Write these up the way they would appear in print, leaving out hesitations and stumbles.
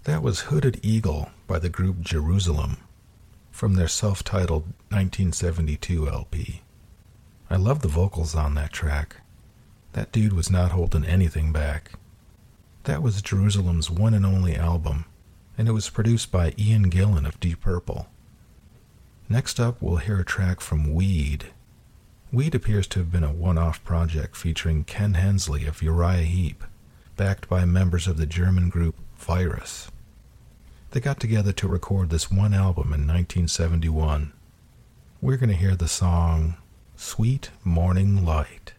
That was Hooded Eagle by the group Jerusalem from their self-titled 1972 LP. I love the vocals on that track. That dude was not holding anything back. That was Jerusalem's one and only album, and it was produced by Ian Gillan of Deep Purple. Next up, we'll hear a track from Weed. Weed appears to have been a one-off project featuring Ken Hensley of Uriah Heep, backed by members of the German group Virus. They got together to record this one album in 1971. We're going to hear the song Sweet Morning Light.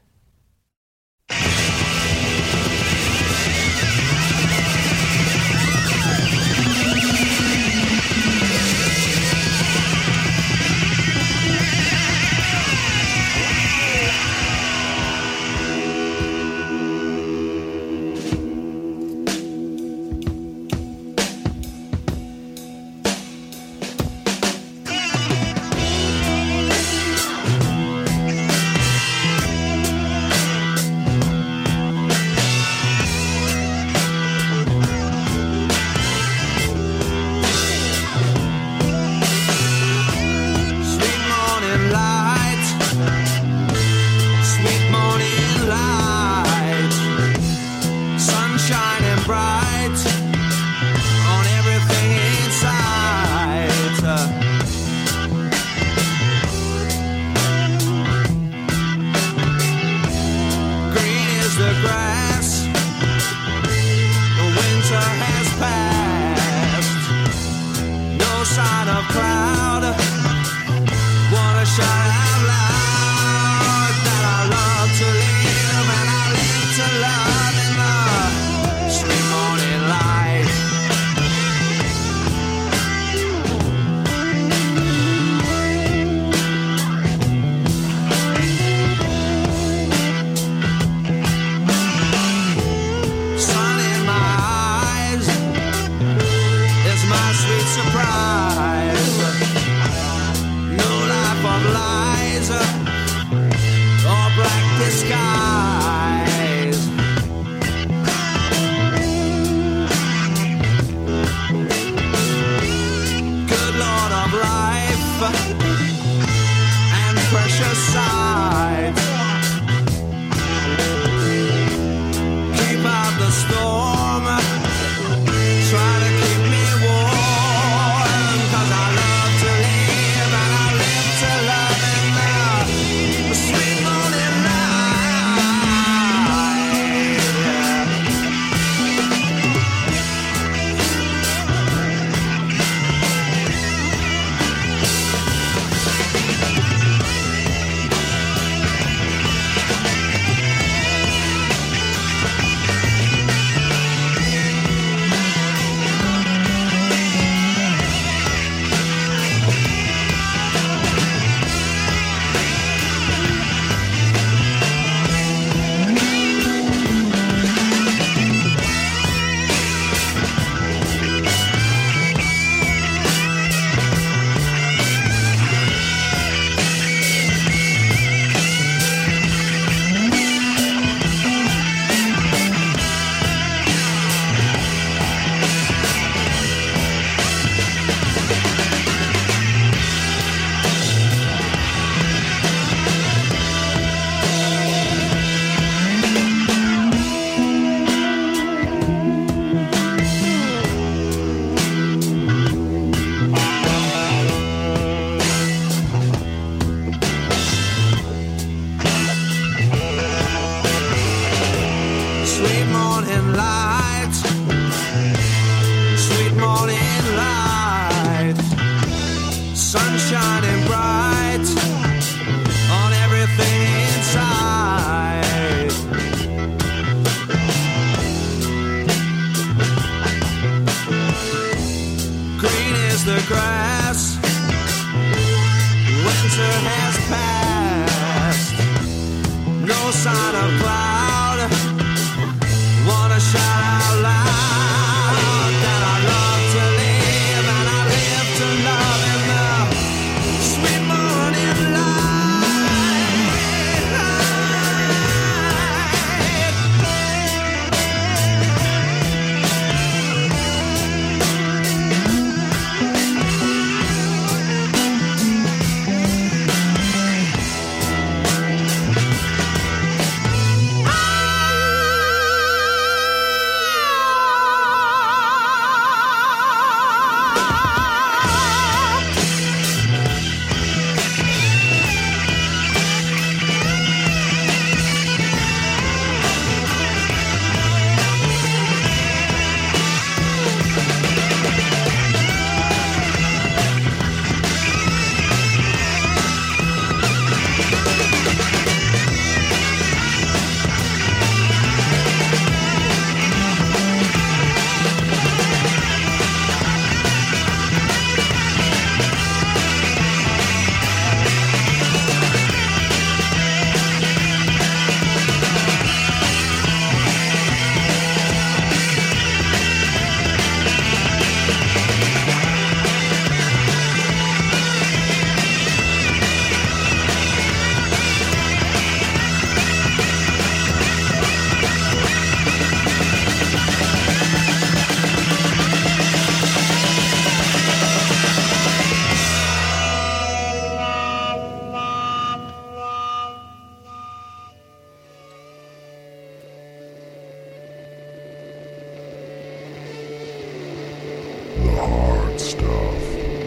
good stuff.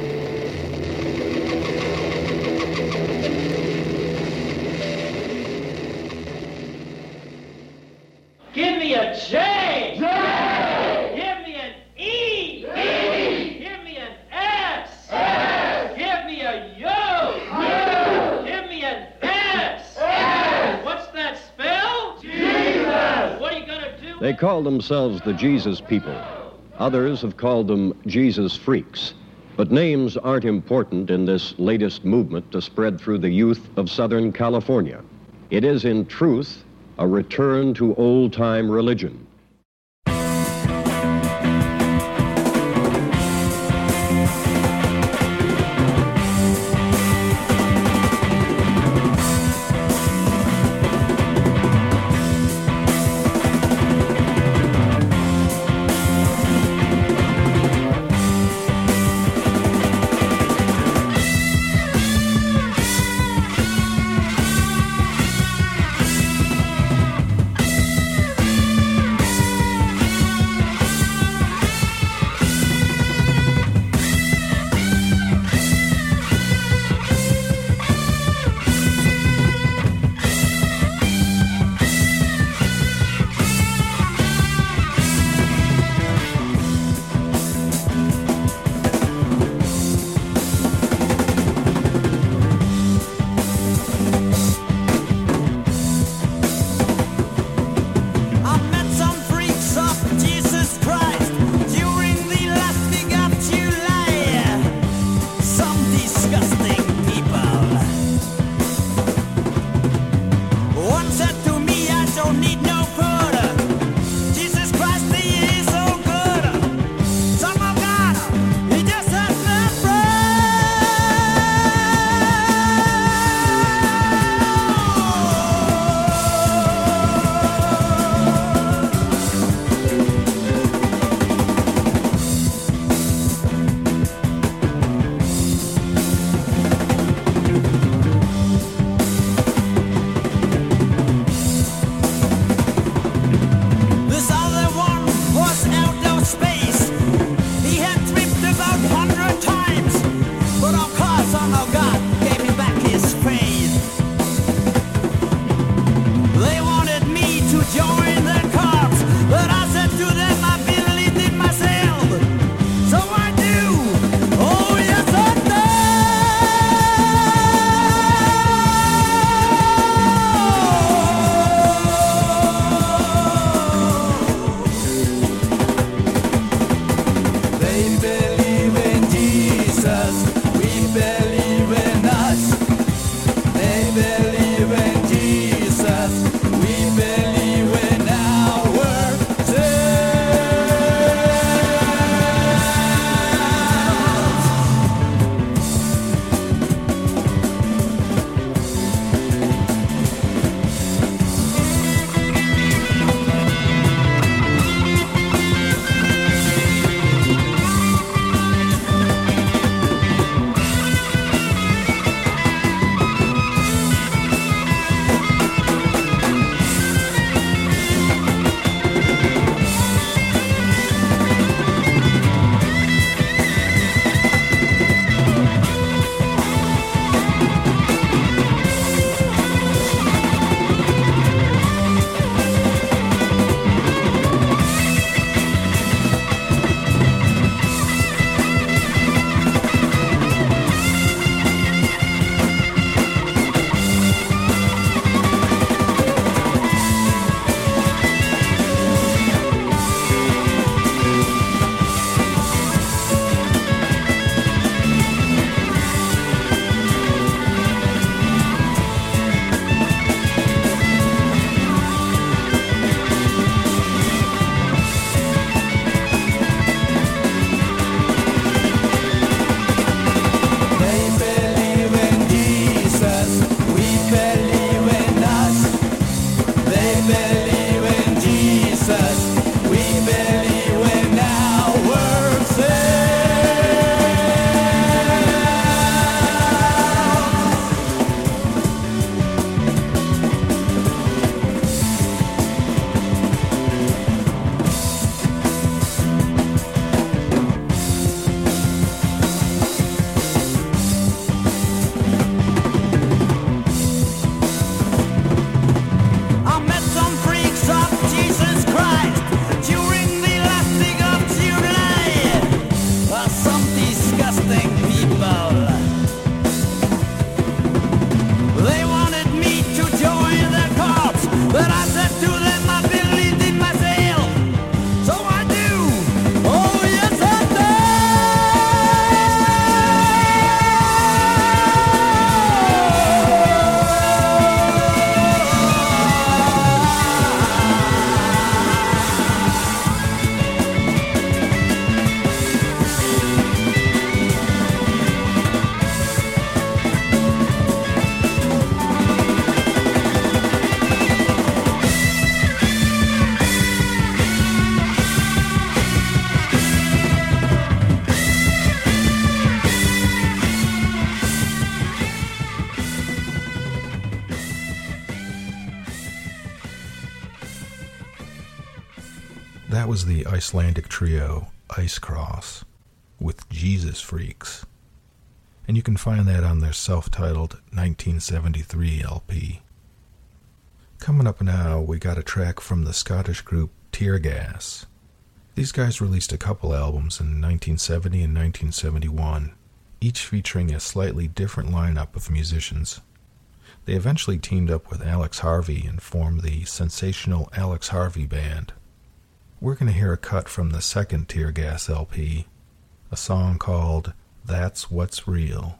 Give me a J! J! Give me an E! E! Give me an S! S! Give me a U! U! Give me an S! S! What's that spell? Jesus! What are you gonna do? They call themselves the Jesus people. Others have called them Jesus freaks. But names aren't important in this latest movement to spread through the youth of Southern California. It is, in truth, a return to old-time religion. was the Icelandic trio Ice Cross with Jesus Freaks, and you can find that on their self-titled 1973 LP. Coming up now, we got a track from the Scottish group Tear Gas. These guys released a couple albums in 1970 and 1971, each featuring a slightly different lineup of musicians. They eventually teamed up with Alex Harvey and formed the sensational Alex Harvey Band. We're going to hear a cut from the second Tear Gas LP, a song called That's What's Real.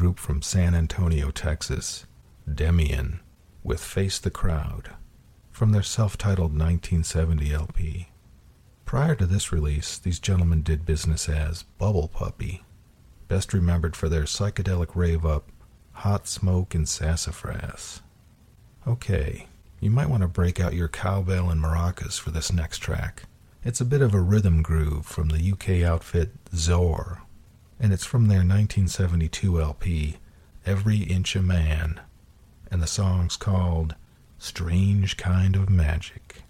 group from San Antonio, Texas, Demian, with Face the Crowd, from their self-titled 1970 LP. Prior to this release, these gentlemen did business as Bubble Puppy, best remembered for their psychedelic rave-up, Hot Smoke and Sassafras. Okay, you might want to break out your cowbell and maracas for this next track. It's a bit of a rhythm groove from the UK outfit Zor, and it's from their 1972 LP, Every Inch a Man, and the song's called Strange Kind of Magic.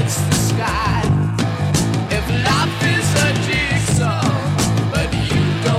If life is a jigsaw, but you don't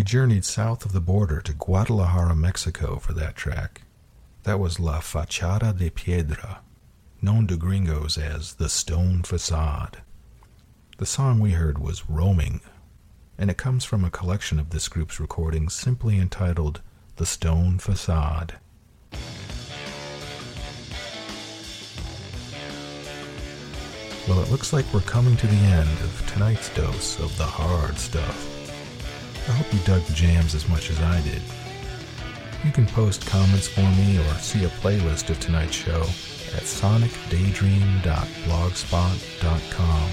journeyed south of the border to Guadalajara, Mexico for that track. That was La Fachada de Piedra, known to gringos as the Stone Facade. The song we heard was Roaming, and it comes from a collection of this group's recordings simply entitled The Stone Facade. Well, it looks like we're coming to the end of tonight's dose of the hard stuff. I hope you dug the jams as much as I did. You can post comments for me or see a playlist of tonight's show at sonicdaydream.blogspot.com.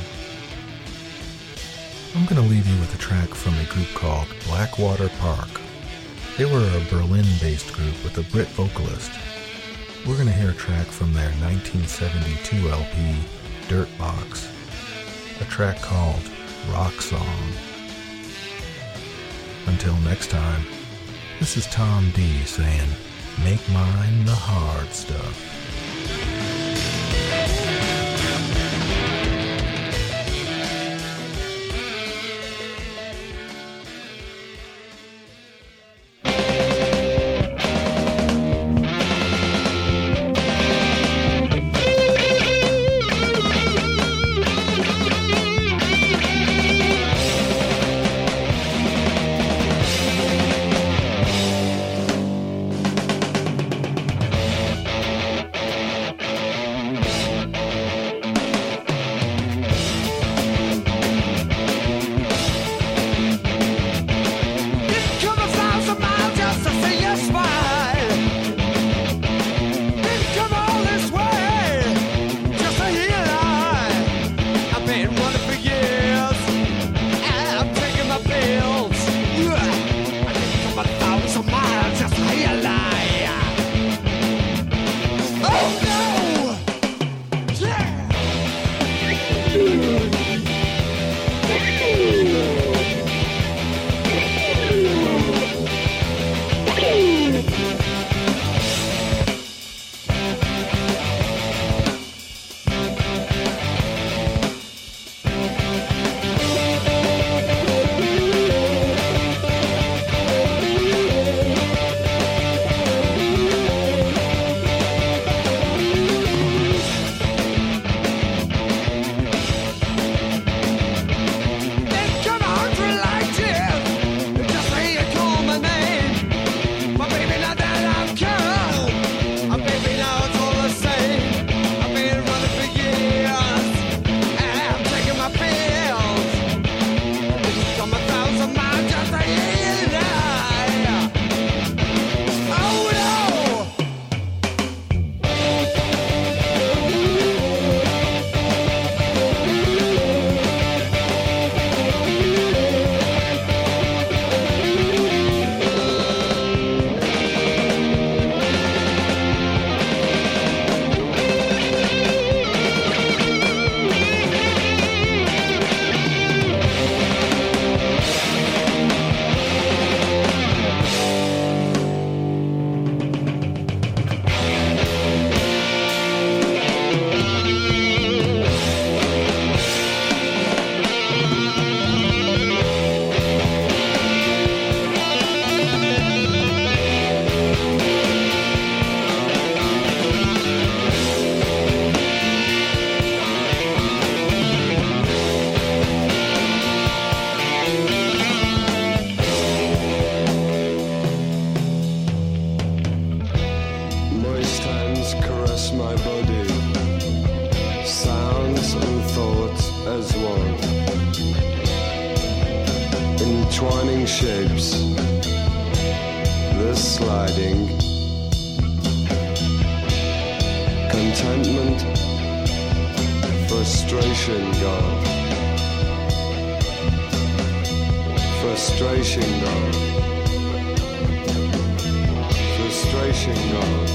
I'm going to leave you with a track from a group called Blackwater Park. They were a Berlin-based group with a Brit vocalist. We're going to hear a track from their 1972 LP, Dirtbox, a track called Rock Song. Until next time, this is Tom D saying, make mine the hard stuff. Entwining shapes, the sliding, contentment, frustration gone, frustration gone, frustration gone.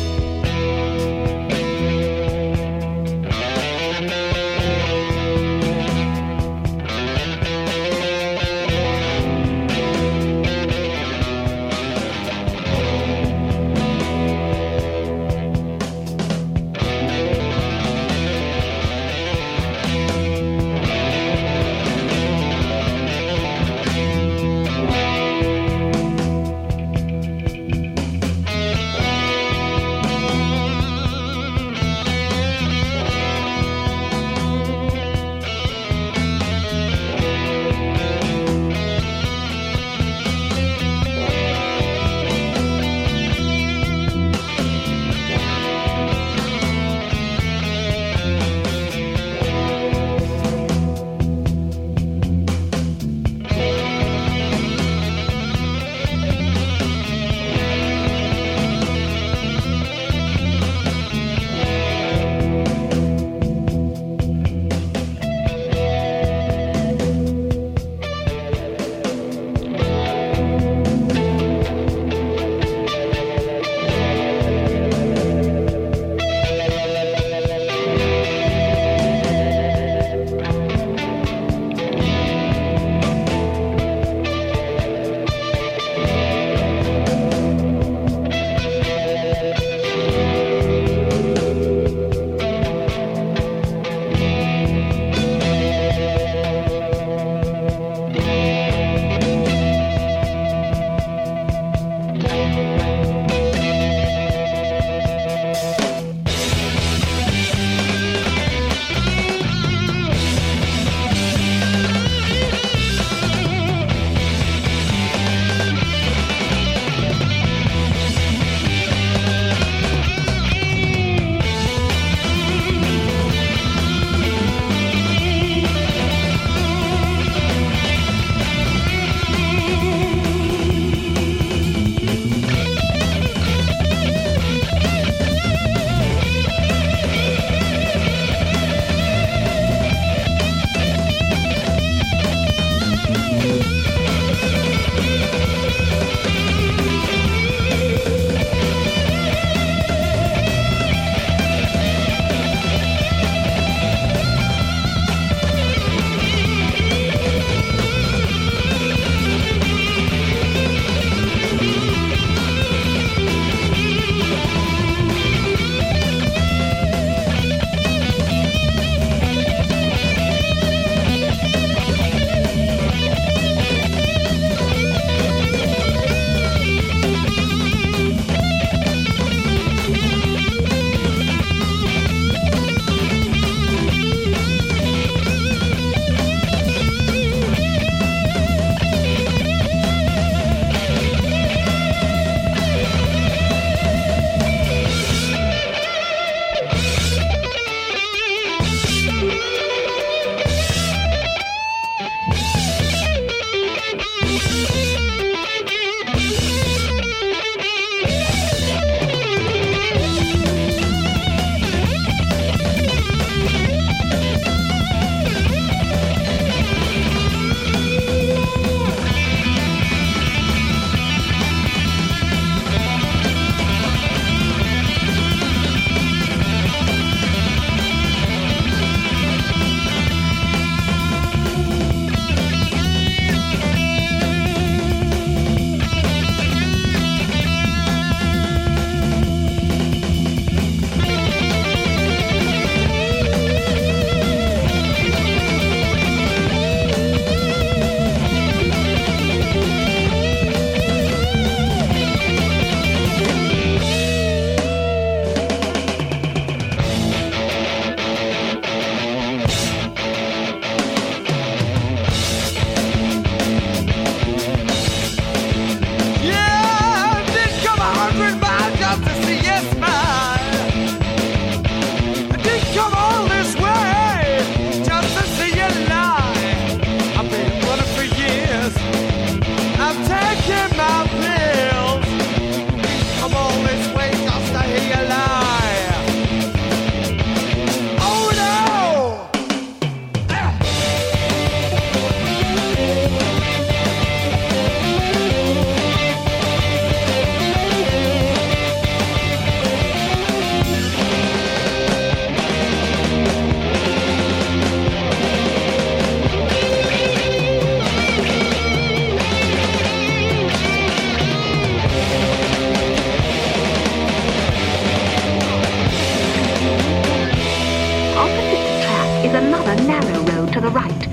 another narrow road to the right.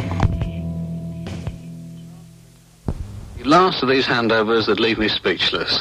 The last of these handovers that leave me speechless.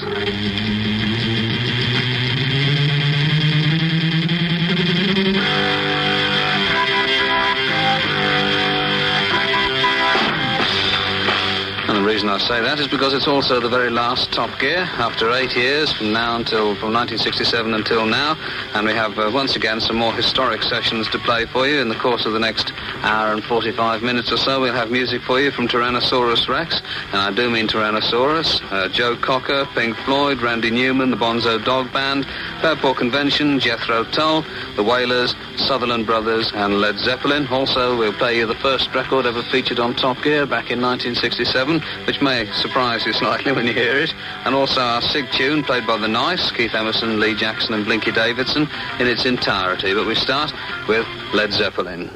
And the reason I say that is because it's also the very last Top Gear, after 8 years from 1967 until now, and we have once again some more historic sessions to play for you in the course of the next hour and 45 minutes or so. We'll have music for you from Tyrannosaurus Rex, and I do mean Tyrannosaurus, Joe Cocker, Pink Floyd, Randy Newman, the Bonzo Dog Band, Fairport Convention, Jethro Tull, the Wailers, Sutherland Brothers, and Led Zeppelin. Also, we'll play you the first record ever featured on Top Gear back in 1967, which may surprise you slightly when you hear it, and also our SIG tune played by the Nice, Keith Emerson, Lee Jackson and Blinky Davidson in its entirety. But we start with Led Zeppelin.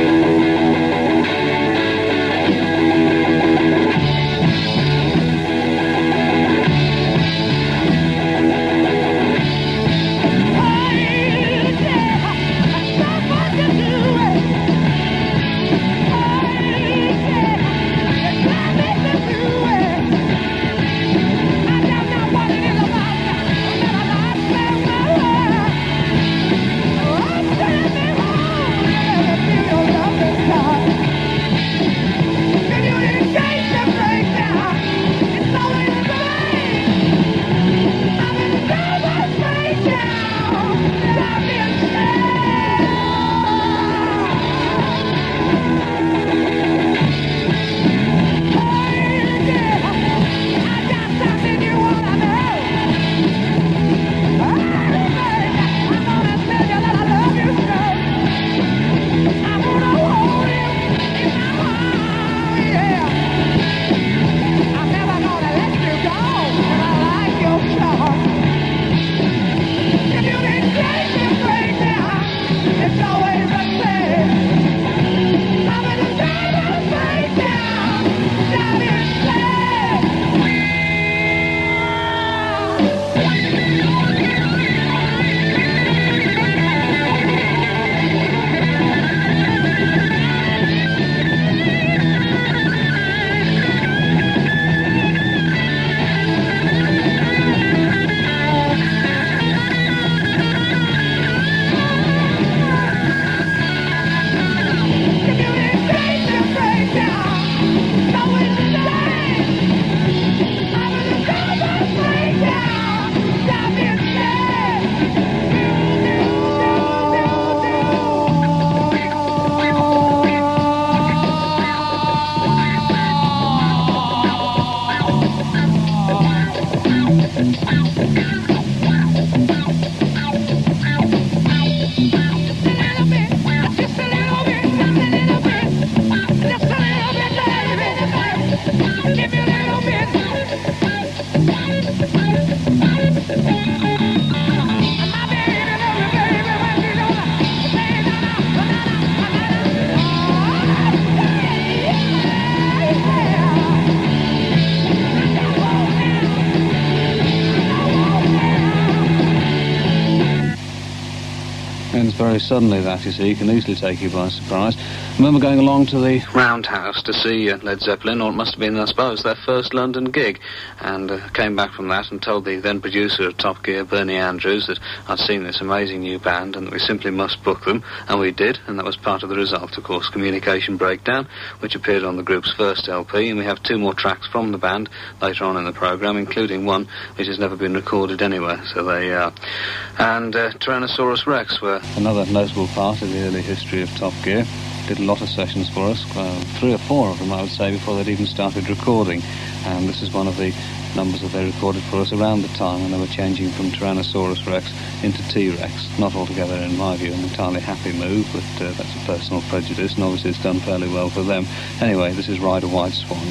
Very suddenly, that, you see, can easily take you by surprise. I remember going along to the Roundhouse to see Led Zeppelin, or it must have been, I suppose, their first London gig, and came back from that and told the then producer of Top Gear, Bernie Andrews, that I'd seen this amazing new band and that we simply must book them, and we did, and that was part of the result, of course, Communication Breakdown, which appeared on the group's first LP, and we have 2 more tracks from the band later on in the programme, including one which has never been recorded anywhere, so there you are. And Tyrannosaurus Rex were another notable part of the early history of Top Gear. Did a lot of sessions for us, 3 or 4 of them I would say, before they'd even started recording, and this is one of the numbers that they recorded for us around the time when they were changing from Tyrannosaurus Rex into T-Rex. Not altogether, in my view, an entirely happy move, but that's a personal prejudice, and obviously it's done fairly well for them. Anyway, this is Ride a White Swan.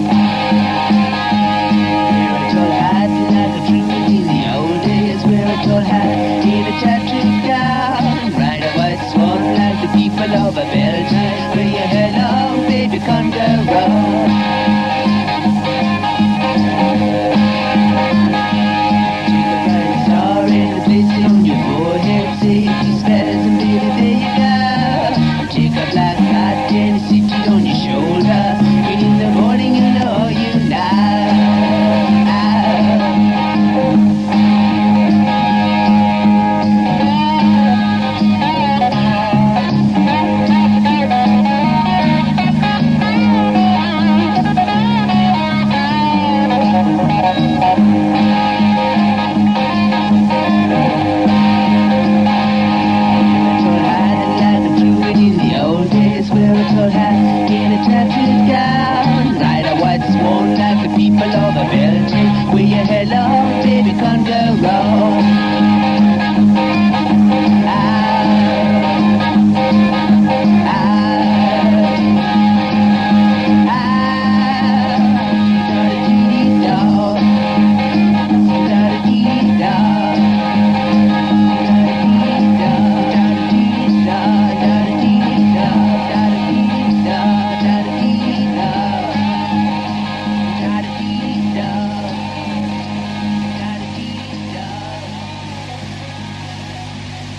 We're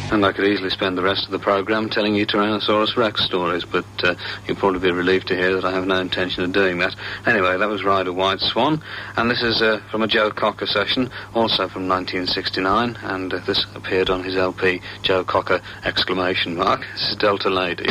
And I could easily spend the rest of the programme telling you Tyrannosaurus Rex stories, but you'll probably be relieved to hear that I have no intention of doing that. Anyway, that was Ride a White Swan, and this is from a Joe Cocker session, also from 1969, and this appeared on his LP, Joe Cocker, ! This is Delta Lady.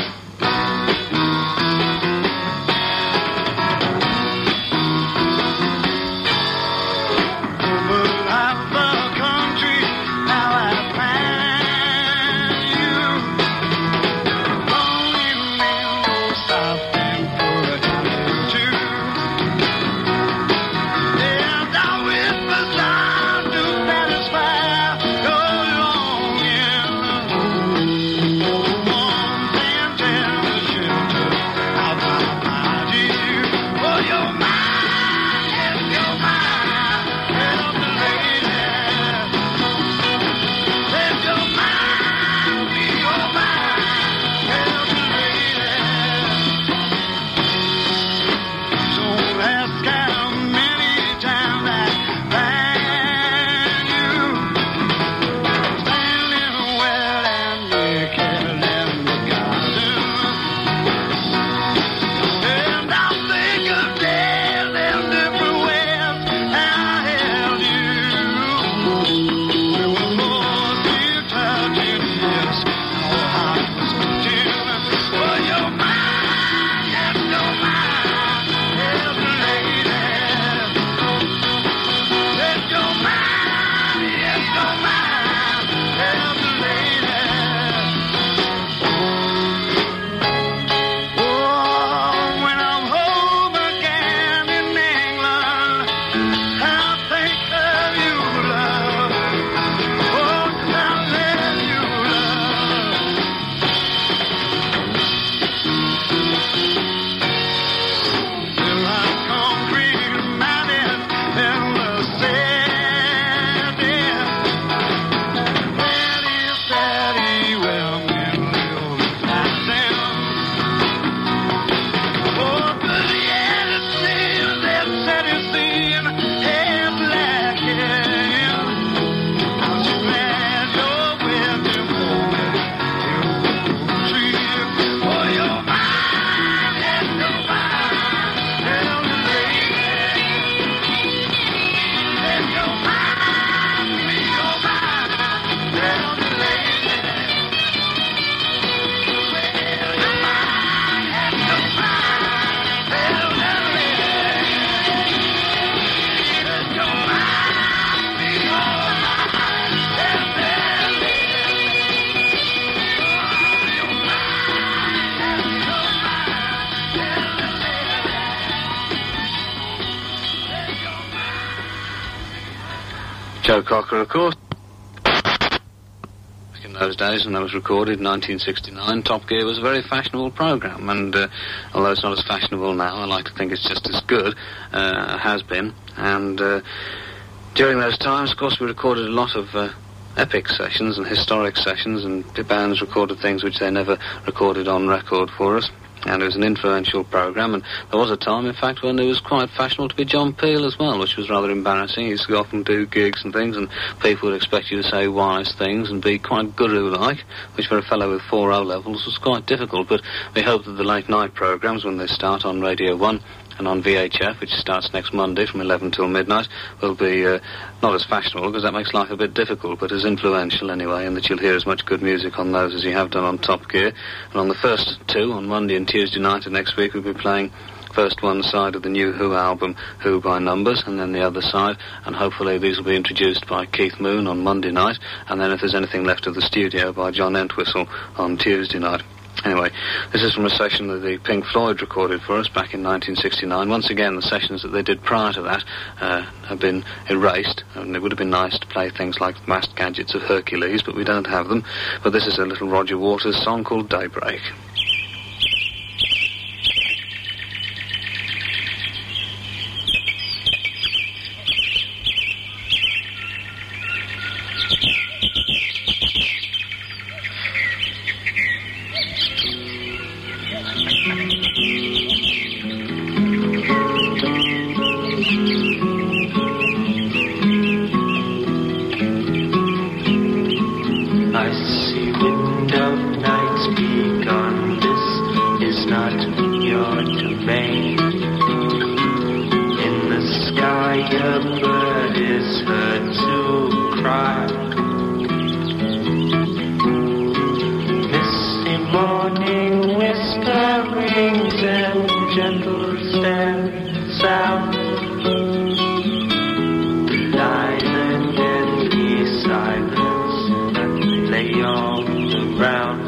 Joe Cocker, of course. In those days, when that was recorded in 1969, Top Gear was a very fashionable programme, and although it's not as fashionable now, I like to think it's just as good, has been. And during those times, of course, we recorded a lot of epic sessions and historic sessions, and the bands recorded things which they never recorded on record for us. And it was an influential programme, and there was a time, in fact, when it was quite fashionable to be John Peel as well, which was rather embarrassing. He used to go off and do gigs and things, and people would expect you to say wise things and be quite guru-like, which for a fellow with 4 O-levels was quite difficult. But we hope that the late-night programmes, when they start on Radio 1, and on VHF, which starts next Monday from 11 till midnight, will be not as fashionable, because that makes life a bit difficult, but as influential anyway, and that you'll hear as much good music on those as you have done on Top Gear. And on the first 2, on Monday and Tuesday night of next week, we'll be playing first one side of the new Who album, Who by Numbers, and then the other side, and hopefully these will be introduced by Keith Moon on Monday night, and then if there's anything left of the studio, by John Entwistle on Tuesday night. Anyway, this is from a session that the Pink Floyd recorded for us back in 1969. Once again, the sessions that they did prior to that have been erased, and it would have been nice to play things like the Masked Gadgets of Hercules, but we don't have them. But this is a little Roger Waters song called Daybreak. I see bird is heard to cry. Misty morning whisperings and gentle staring sound. The light and deadly silence that lay all around.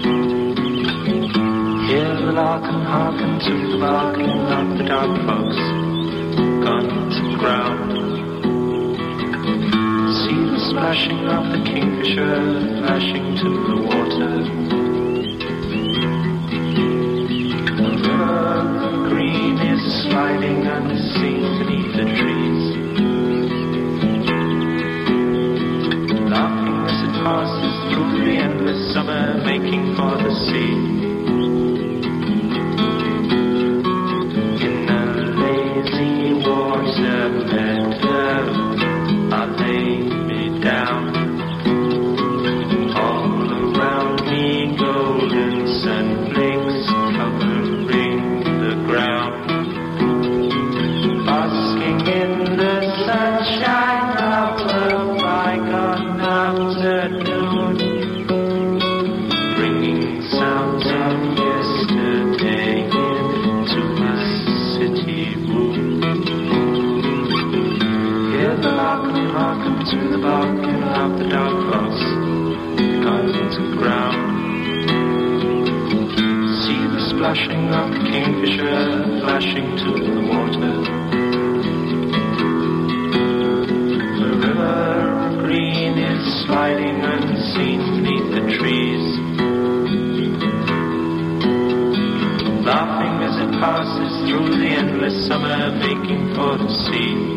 Hear the lark and hearken to the barking of the dark fox, guns and ground. See the splashing of the kingfisher flashing to the water. The river green is sliding unseen beneath the trees, laughing as it passes through the endless summer, making for the sea. I lay me down. All around me golden sunflakes covering the ground. Basking in the sunshine of a bygone afternoon, bringing sounds of yesterday into my city room. Hear the lark and hearken to the barking of the dark fox, guns and ground. See the splashing of the kingfisher flashing to the water. The river green is sliding unseen beneath the trees, laughing as it passes through the endless summer, making for the sea.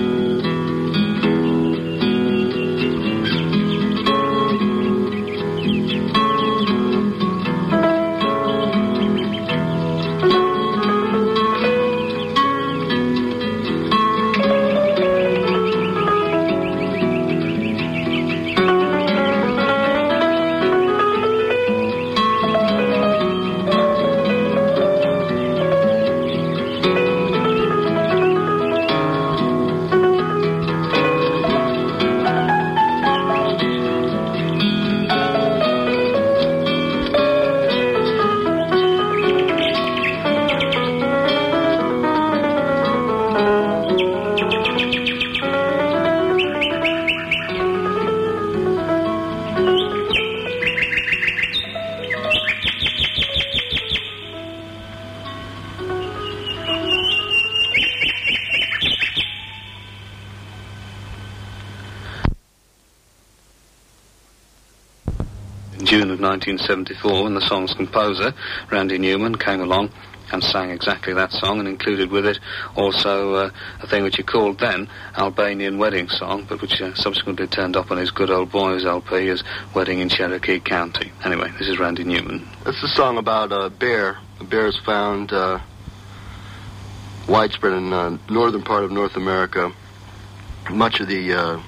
June of 1974, when the song's composer, Randy Newman, came along and sang exactly that song, and included with it also a thing which he called then Albanian Wedding Song, but which subsequently turned up on his Good Old Boys LP as Wedding in Cherokee County. Anyway, this is Randy Newman. It's a song about a bear. A bear is found widespread in northern part of North America. Much of the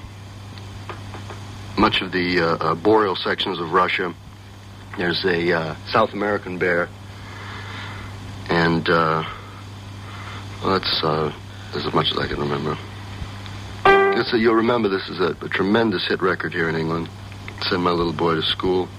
boreal sections of Russia. There's a South American bear, and that's as much as I can remember. You'll remember this is a tremendous hit record here in England. Send my little boy to school.